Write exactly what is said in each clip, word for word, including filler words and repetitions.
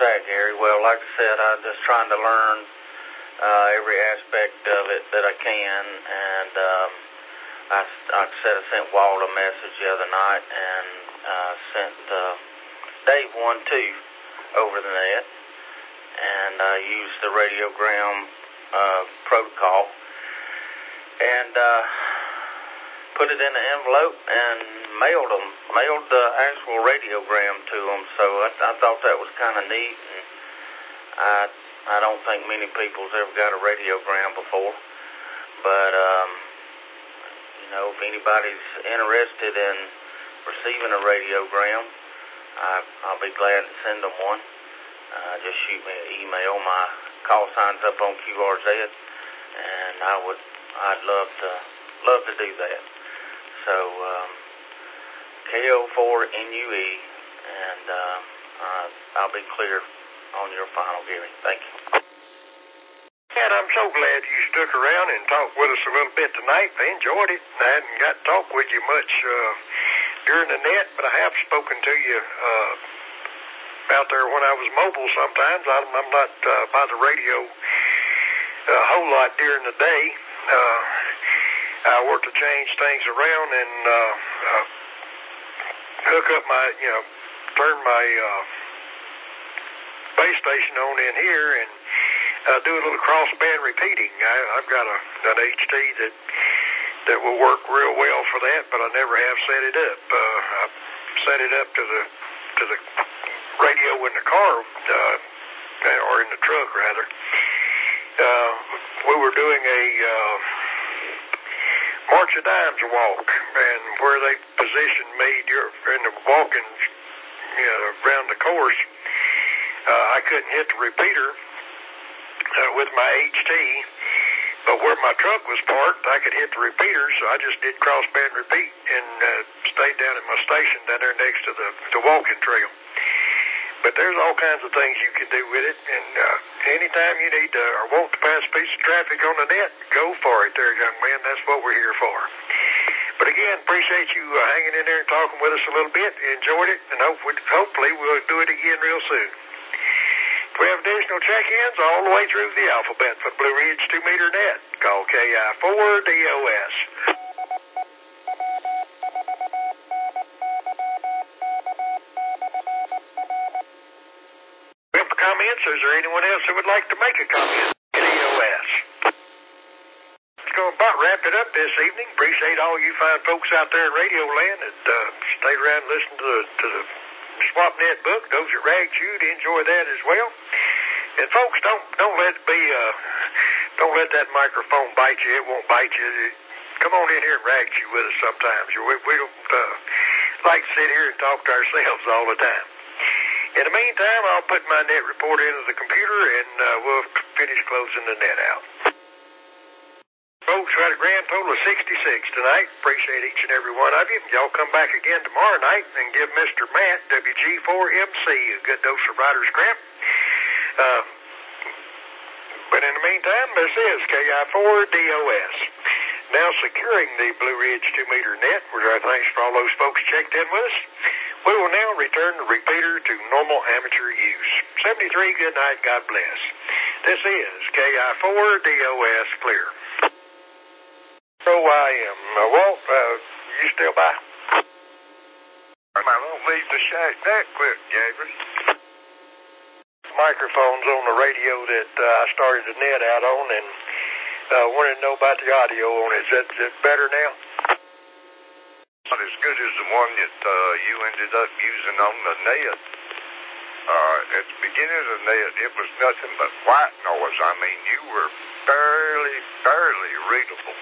that, Gary? Well, like I said, I'm just trying to learn uh, every aspect of it that I can, and um, I, like I said, I sent Walt a message the other night, and uh, sent uh, Dave one too over the net, and I uh, used the radiogram uh, protocol, and uh, put it in an envelope and mailed them, mailed the actual radiogram to them. So I, I thought that was kind of neat, and I I don't think many people's ever got a radiogram before. But um, you know, if anybody's interested in receiving a radiogram, I, I'll be glad to send them one. Uh, just shoot me an email. My call sign's up on Q R Z, and I would I'd love to love to do that. So, um, K O four N U E, and uh, uh, I'll be clear on your final, Gary. Thank you. And I'm so glad you stuck around and talked with us a little bit tonight. I enjoyed it. I hadn't got to talk with you much uh, during the net, but I have spoken to you uh, out there when I was mobile sometimes. I'm, I'm not uh, by the radio a whole lot during the day. Uh, I work to change things around and uh, uh, hook up my, you know, turn my uh, base station on in here and uh, do a little crossband repeating. I, I've got a, an H T that that will work real well for that, but I never have set it up. Uh, I set it up to the to the radio in the car, uh, or in the truck rather. Uh, we were doing a uh, March of Dimes walk, and where they positioned me in the walking, you know, around the course, uh, I couldn't hit the repeater uh, with my H T, but where my truck was parked, I could hit the repeater, so I just did crossband repeat and uh, stayed down at my station down there next to the, the walking trail. But there's all kinds of things you can do with it, and uh, anytime you need to or want to pass a piece of traffic on the net, go for it there, young man. That's what we're here for. But again, appreciate you uh, hanging in there and talking with us a little bit. Enjoyed it, and hopefully, hopefully we'll do it again real soon. If we have additional check-ins all the way through the alphabet for Blue Ridge two meter net, call K I four D O S. Comments? Is there anyone else that would like to make a comment? D O S. It's going to about wrap it up this evening. Appreciate all you fine folks out there in Radio Land that uh, stayed around and listened to the, to the SwapNet book. Those that ragged you to enjoy that as well. And folks, don't don't let it be uh, don't let that microphone bite you. It won't bite you. Come on in here and rag you with us sometimes. We, we don't uh, like to sit here and talk to ourselves all the time. In the meantime, I'll put my net report into the computer, and uh, we'll finish closing the net out. Folks, we had a grand total of sixty-six tonight. Appreciate each and every one of you. Y'all come back again tomorrow night and give Mister Matt, W G four M C, a good dose of writer's cramp. Uh, but in the meantime, this is K I four D O S. Now securing the Blue Ridge two meter net, with our thanks for all those folks checked in with us. We will now return the repeater to normal amateur use. seventy-three, good night, God bless. This is K I four D O S clear. So I am. Uh, Walt, uh, you still by? I don't leave the shack that quick, Gabriel. Microphones on the radio that uh, I started the net out on, and uh, wanted to know about the audio on it. Is that, is that better now? Not as good as the one that uh, you ended up using on the net. Uh, at the beginning of the net, it was nothing but white noise. I mean, you were barely, barely readable.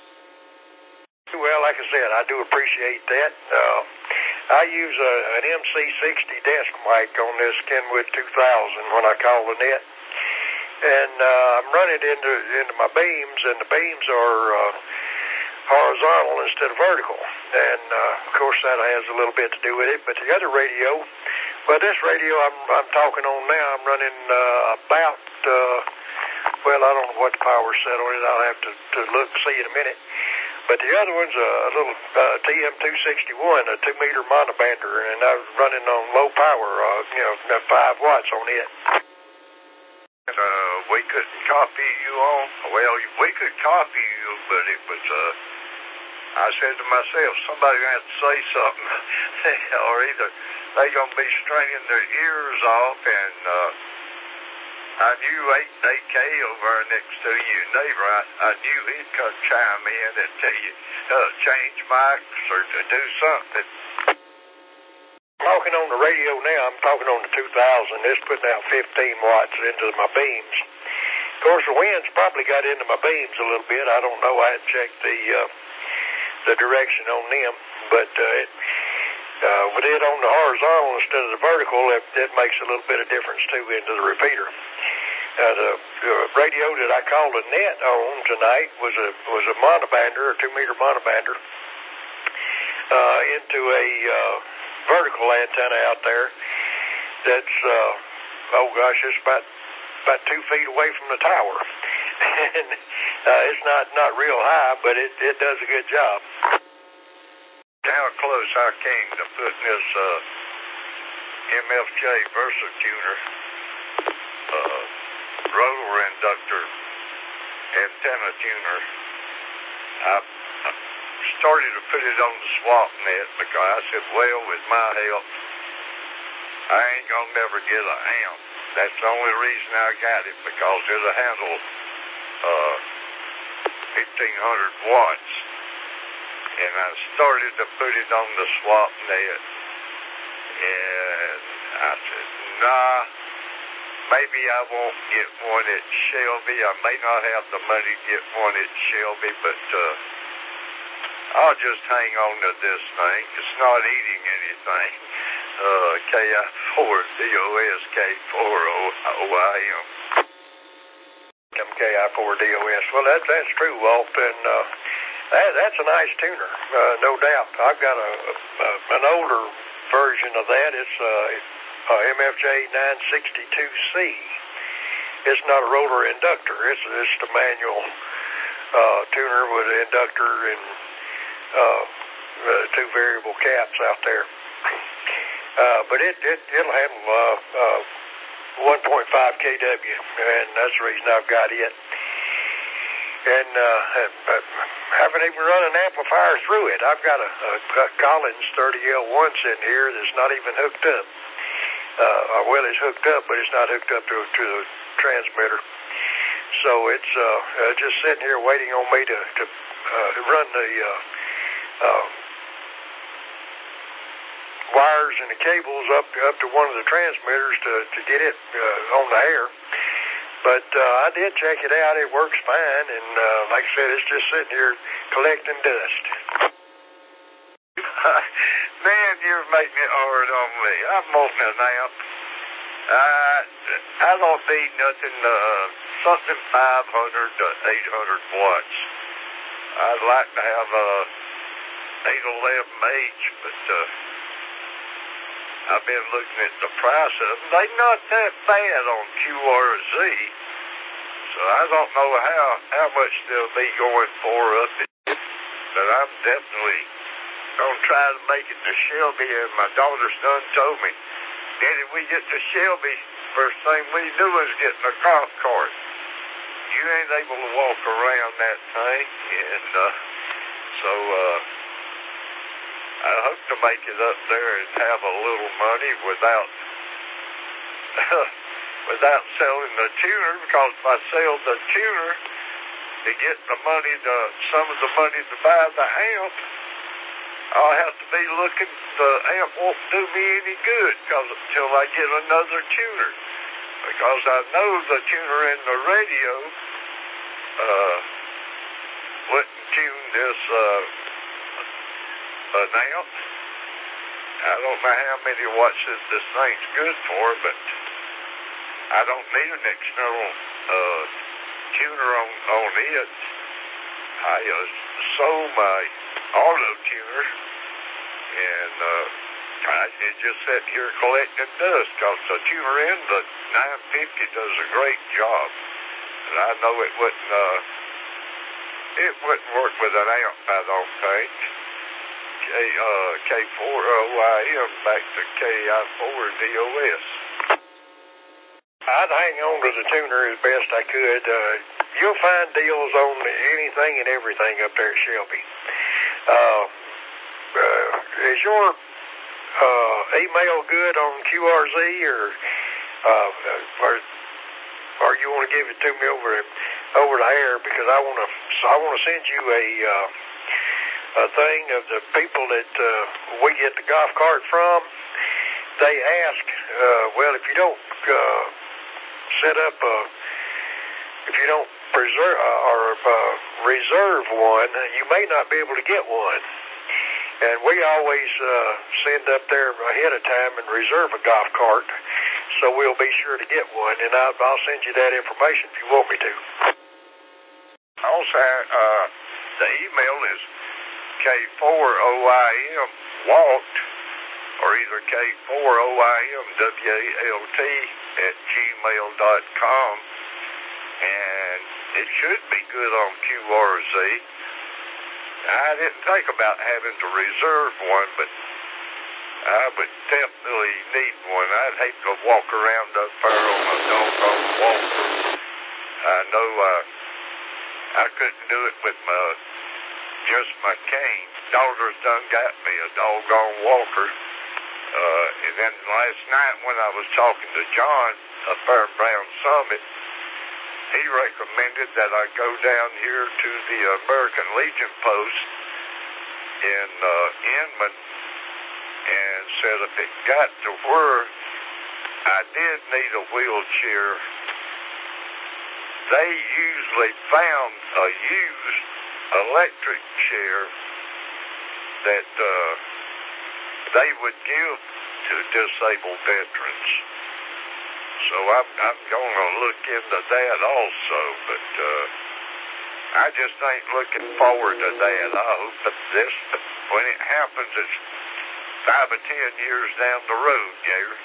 Well, like I said, I do appreciate that. Uh, I use a, an M C sixty desk mic on this Kenwood two thousand when I call the net. And uh, I'm running into into my beams, and the beams are uh, horizontal instead of vertical. And, uh, of course, that has a little bit to do with it. But the other radio, well, this radio I'm, I'm talking on now, I'm running uh, about, uh, well, I don't know what the power set on it. I'll have to, to look and see in a minute. But the other one's a little uh, T M two sixty-one, a two-meter monobander, and I was running on low power, uh, you know, five watts on it. And, uh, we couldn't copy you on. Well, we could copy you, but it was, uh, I said to myself, somebody's going to have to say something, or either they're going to be straining their ears off, and, uh, I knew eight K over next to you, neighbor. I, I knew he'd come chime in and tell you, uh, change mics or to do something. Talking on the radio now, I'm talking on the two thousand. It's putting out fifteen watts into my beams. Of course, the wind's probably got into my beams a little bit. I don't know. I hadn't checked the uh, the direction on them, but uh, it, uh, with it on the horizontal instead of the vertical, it, it makes a little bit of difference too into the repeater. Uh, the, the radio that I called a net on tonight was a was a monobander, a two meter monobander, uh, into a uh, vertical antenna out there. That's uh, oh gosh, it's about about two feet away from the tower, and uh, it's not not real high, but it it does a good job. How close I came to putting this uh, M F J VersaTuner uh, rotor inductor antenna tuner. I, I started to put it on the swap net because I said, well, with my help, I ain't gonna never get an amp. That's the only reason I got it, because it'll handle uh, fifteen hundred watts. And I started to put it on the swap net, and I said, nah, maybe I won't get one at Shelby. I may not have the money to get one at Shelby, but uh, I'll just hang on to this thing. It's not eating anything. Uh, K I four D O S K four O I M. K I four D O S. Well, that, that's true, Walt, and uh, that, that's a nice tuner, uh, no doubt. I've got a, a an older version of that. It's uh, a M F J nine sixty-two C. It's not a rotor inductor. It's just a manual uh, tuner with an inductor and uh, uh, two variable caps out there. Uh, but it, it, it'll handle uh, uh, one point five K W, and that's the reason I've got it. And uh, I haven't even run an amplifier through it. I've got a, a Collins thirty L one sitting here that's not even hooked up. Uh, well, it's hooked up, but it's not hooked up to, to the transmitter. So it's uh, uh, just sitting here waiting on me to, to uh, run the uh, uh, wires and the cables up to, up to one of the transmitters to, to get it uh, on the air. But uh, I did check it out. It works fine. And uh, like I said, it's just sitting here collecting dust. Man, you're making it hard on me. I'm wanting an amp. Uh, I don't need nothing, uh, something five hundred to eight hundred watts. I'd like to have a eight eleven H, but uh, I've been looking at the price of them. They're not that bad on Q R Z, so I don't know how, how much they'll be going for up there, but I'm definitely going to try to make it to Shelby, and my daughter's done told me, Daddy, we get to Shelby, first thing we do is get in a golf cart. You ain't able to walk around that thing, and uh, so uh, I hope to make it up there and have a little money without without selling the tuner, because if I sell the tuner to get the money, to some of the money to buy the amp, I'll have to be looking, the amp won't do me any good because until I get another tuner. Because I know the tuner in the radio uh, wouldn't tune this uh, an amp. I don't know how many watts this thing's good for, but I don't need an external uh, tuner on, on it. I uh, sold my auto tuner, and uh, I it just sat here collecting dust, because the tuner in the nine fifty does a great job. And I know it wouldn't uh, it wouldn't work with an amp, I don't think. K, uh, K four O I M back to K I four D O S. I'd hang on to the tuner as best I could. Uh, you'll find deals on anything and everything up there at Shelby. Uh, uh, is your uh, email good on Q R Z, or uh, or, or you want to give it to me over over the air? Because I want to I want to send you a uh, a thing of the people that uh, we get the golf cart from. They ask, uh, well, if you don't uh, set up a, if you don't preserve uh, or uh, reserve one, you may not be able to get one. And we always uh, send up there ahead of time and reserve a golf cart, so we'll be sure to get one. And I'll, I'll send you that information if you want me to. Also, uh, the email is K four O I M Walt, or either K four O I M W A L T at gmail dot com, and it should be good on Q R Z. I didn't think about having to reserve one, but I would definitely need one. I'd hate to walk around up there on a doggone walker. I know uh, I couldn't do it with my just my cane. Daughter's done got me a doggone walker. Uh, and then last night when I was talking to John of Fairground Summit, he recommended that I go down here to the American Legion post in uh, Inman, and said if it got to where I did need a wheelchair, they usually found a used electric chair that uh, they would give to disabled veterans. So I'm, I'm going to look into that also, but uh, I just ain't looking forward to that. I hope that this, when it happens, it's five or ten years down the road, Gary.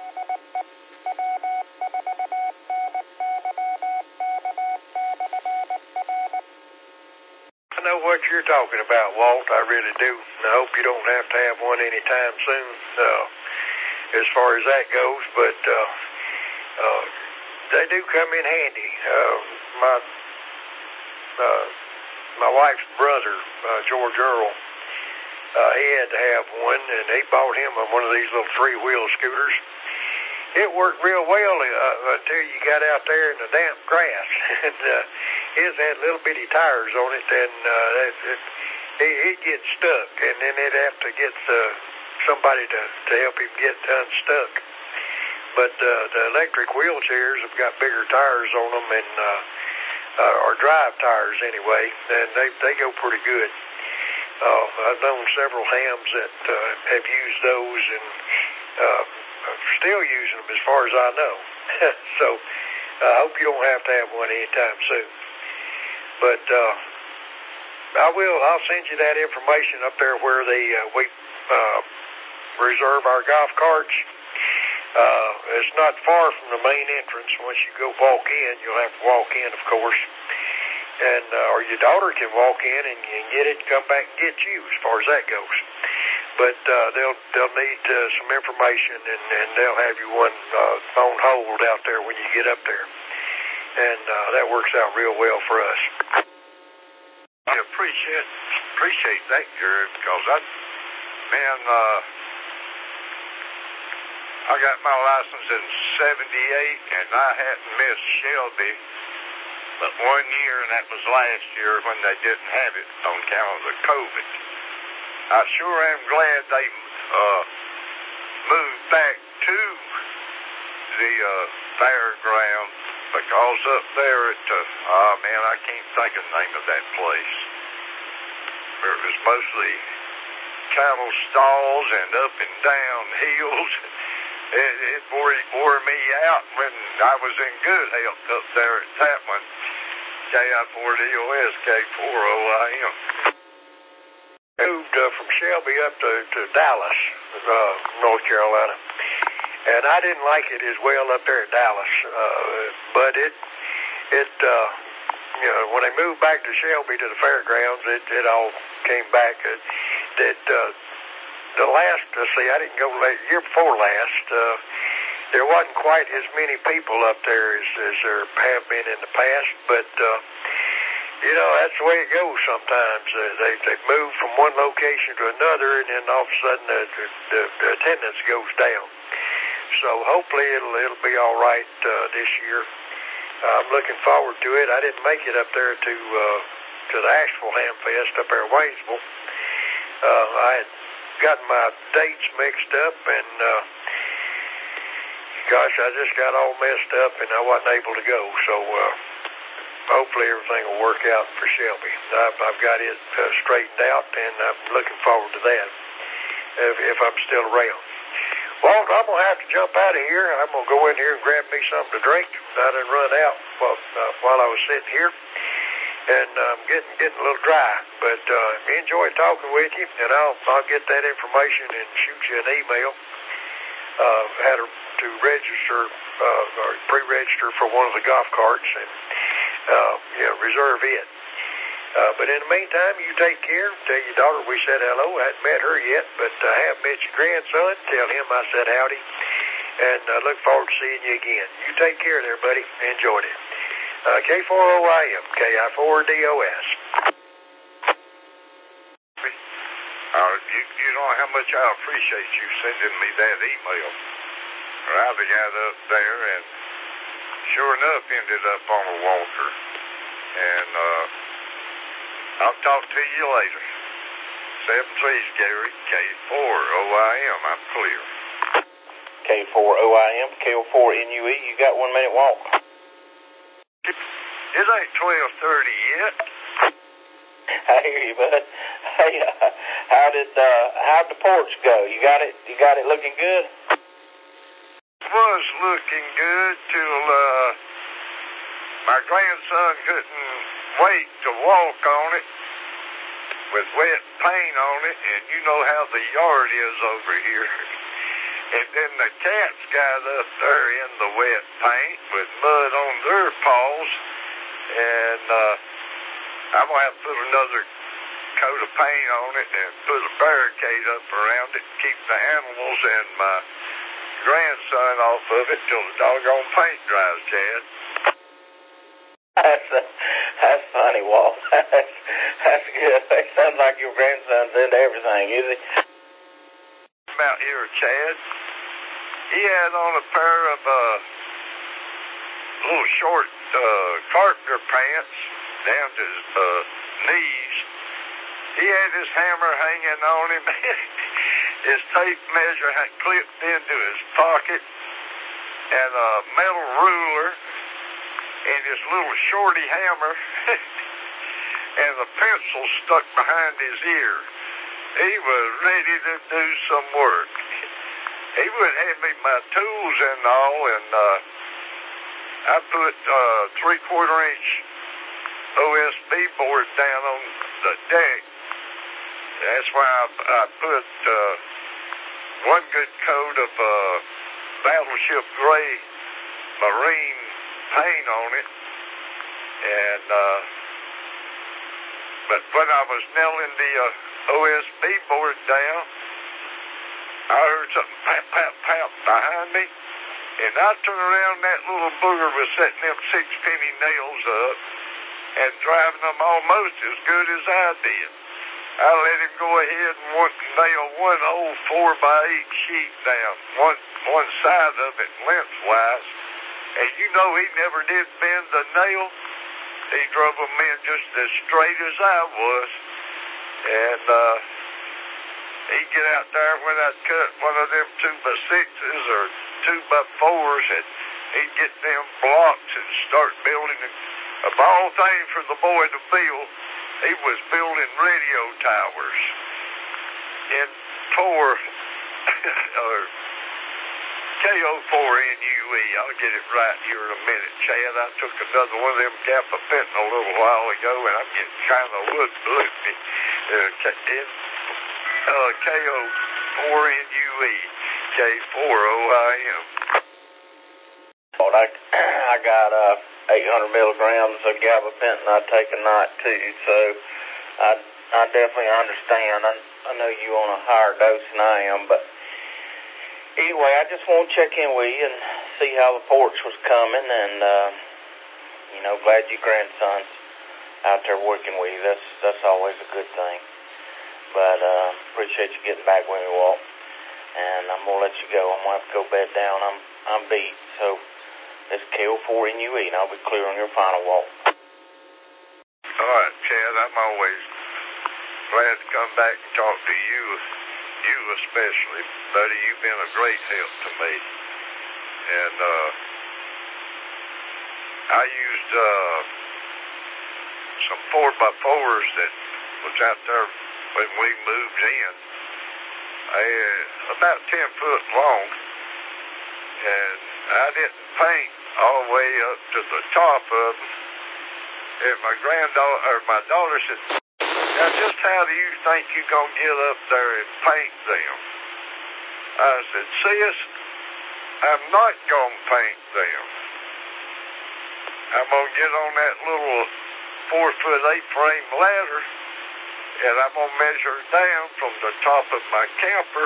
I know what you're talking about, Walt. I really do. I hope you don't have to have one anytime soon, uh, as far as that goes, but uh, uh, they do come in handy. Uh, my uh, my wife's brother, uh, George Earl, uh, he had to have one, and he bought him one of these little three-wheel scooters. It worked real well uh, until you got out there in the damp grass, and uh, his had little bitty tires on it, and uh, it, it, he, he'd get stuck, and then they'd have to get uh, somebody to, to help him get unstuck. But uh, the electric wheelchairs have got bigger tires on them, and uh, uh, or drive tires anyway, and they they go pretty good. Uh, I've known several hams that uh, have used those, and uh, still using them as far as I know. So I uh, hope you don't have to have one anytime soon. But uh, I will. I'll send you that information up there where they uh, we uh, reserve our golf carts. Uh, it's not far from the main entrance. Once you go walk in, you'll have to walk in, of course. And uh, or your daughter can walk in and, and get it, and come back and get you, as far as that goes. But uh, they'll they'll need uh, some information, and, and they'll have you one uh, on hold out there when you get up there, and uh, that works out real well for us. I appreciate appreciate that, Gary, because I, man, uh, I got my license in seventy-eight, and I hadn't missed Shelby but one year, and that was last year when they didn't have it on account of the COVID. I sure am glad they uh, moved back to the uh, fairground, because up there at, uh, oh man, I can't think of the name of that place. It was mostly cattle stalls and up and down hills. It, it wore, wore me out when I was in good health up there at that one. K I four D O S, K four O I M. Moved uh, from Shelby up to, to Dallas, uh, North Carolina, and I didn't like it as well up there at Dallas, uh, but it it uh, you know, when they moved back to Shelby to the fairgrounds, it, it all came back. Uh, that uh, the last, uh, see, I didn't go late, year before last, uh, there wasn't quite as many people up there as, as there have been in the past, but, uh, you know, that's the way it goes sometimes. Uh, they, they move from one location to another, and then all of a sudden the, the, the attendance goes down. So hopefully it'll, it'll be all right uh, this year. I'm looking forward to it. I didn't make it up there to uh, to the Asheville Ham Fest up there in Waynesville. Uh, I had gotten my dates mixed up, and uh, gosh, I just got all messed up, and I wasn't able to go. So uh, hopefully everything will work out for Shelby. I've, I've got it uh, straightened out, and I'm looking forward to that if, if I'm still around. Well, I'm going to have to jump out of here. I'm going to go in here and grab me something to drink. I done run out while, uh, while I was sitting here, and I'm um, getting getting a little dry. But uh, enjoyed talking with you, and I'll I'll get that information and shoot you an email. Uh, had to, to register uh, or pre-register for one of the golf carts and uh, you know, reserve it. Uh, but in the meantime, you take care. Tell your daughter we said hello. I hadn't met her yet, but I have met your grandson. Tell him I said howdy. And I uh, look forward to seeing you again. You take care there, buddy. Enjoyed it. Uh, K four O I M, K I four D O S. Uh, you, you know how much I appreciate you sending me that email. I got up there and sure enough ended up on a walker. And, uh, I'll talk to you later. Seven threes, Gary. K four O I M. I'm clear. K four O I M, K O four N U E. You got one minute walk. It ain't twelve thirty yet. I hear you, bud. Hey, uh, how did uh, how'd the porch go? You got it. You got it looking good. Was looking good till uh, my grandson couldn't wait to walk on it with wet paint on it, and you know how the yard is over here. And then the cats got up there in the wet paint with mud on their paws, and uh, I'm going to have to put another coat of paint on it and put a barricade up around it to keep the animals and my grandson off of it till the doggone paint dries, Chad. That's, uh, that's funny, Walt. That's, that's good. It sounds like your grandson's into everything, is he? Out here, Chad. He had on a pair of uh, little short uh, carpenter pants down to his uh, knees. He had his hammer hanging on him. His tape measure had clipped into his pocket, and a metal ruler, and his little shorty hammer, and the pencil stuck behind his ear. He was ready to do some work. He would hand me my tools and all, and uh, I put uh, three-quarter inch O S B board down on the deck. That's why I, I put uh, one good coat of uh, Battleship Gray marine paint on it, and uh, but when I was nailing the uh, O S B board down, I heard something pap, pap, pap behind me, and I turned around, that little booger was setting them six penny nails up and driving them almost as good as I did. I let him go ahead and one, nail one old four by eight sheet down, one one side of it lengthwise, and you know he never did bend the nail. He drove them in just as straight as I was, and uh, he'd get out there when I'd cut one of them two by sixes or two by fours, and he'd get them blocks and start building it. Of all things for the boy to build, he was building radio towers in four, or K O four N U E. I'll get it right here in a minute, Chad. I took another one of them gabapentin a little while ago, and I'm getting kind of look loopy. Uh, uh, K O four N U E, K four O I M. Well, I, I got uh. eight hundred milligrams of gabapentin I take a night too, so I, I definitely understand. I, I know you on a higher dose than I am, but anyway, I just want to check in with you and see how the porch was coming, and uh, you know, glad your grandson's out there working with you. That's that's always a good thing. But uh, appreciate you getting back with me, Walt. And I'm gonna let you go. I'm gonna have to go bed down. I'm I'm beat. So it's K O four N U E, and I'll be clear on your final, Walt. All right, Chad. I'm always glad to come back and talk to you, you especially, buddy. You've been a great help to me. And uh, I used uh, some four by fours that was out there when we moved in. I, uh, about ten foot long, and I didn't paint all the way up to the top of them. And my granddaughter, or my daughter said, "Now, just how do you think you're gonna get up there and paint them?" I said, "Sis, I'm not gonna paint them. I'm gonna get on that little four foot eight frame ladder, and I'm gonna measure down from the top of my camper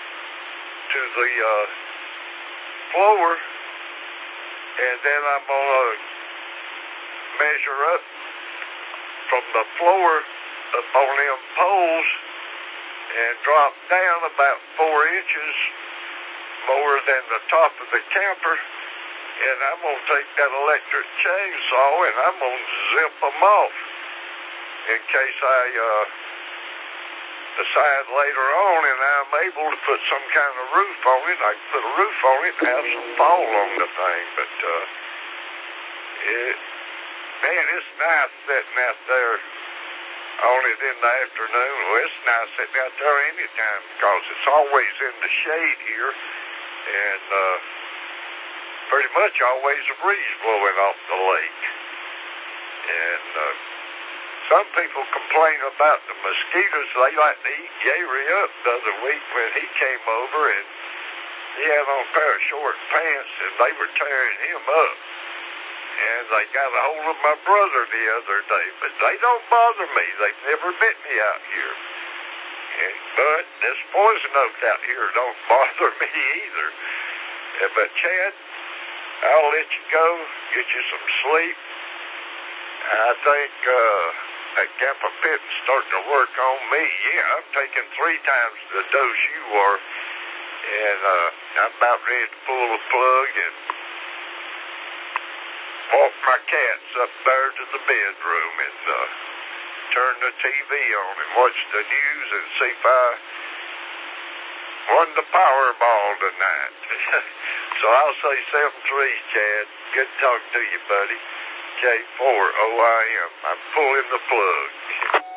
to the uh, floor, and then I'm gonna measure up from the floor up on them poles and drop down about four inches more than the top of the camper, and I'm going to take that electric chainsaw and I'm going to zip them off in case I uh, decide later on and I'm able to put some kind of roof on it. I can put a roof on it and have some fall on the thing, but uh, it, man, it's nice sitting out there on it in the afternoon. Well, it's nice sitting out there anytime because it's always in the shade here, and uh, pretty much always a breeze blowing off the lake. And uh, some people complain about the mosquitoes. They like to eat Gary up the other week when he came over, and he had on a pair of short pants, and they were tearing him up. And they got a hold of my brother the other day, but they don't bother me. They've never bit me out here. And, but this poison oak out here don't bother me either. Uh, but Chad, I'll let you go, get you some sleep. I think uh, that gabapentin's starting to work on me. Yeah, I'm taking three times the dose you are, and uh, I'm about ready to pull the plug and walk my cats up there to the bedroom and uh, turn the T V on and watch the news and see if I won the Powerball tonight. So I'll say seven three, Chad. Good talking to you, buddy. K four O I M. I'm pulling the plug.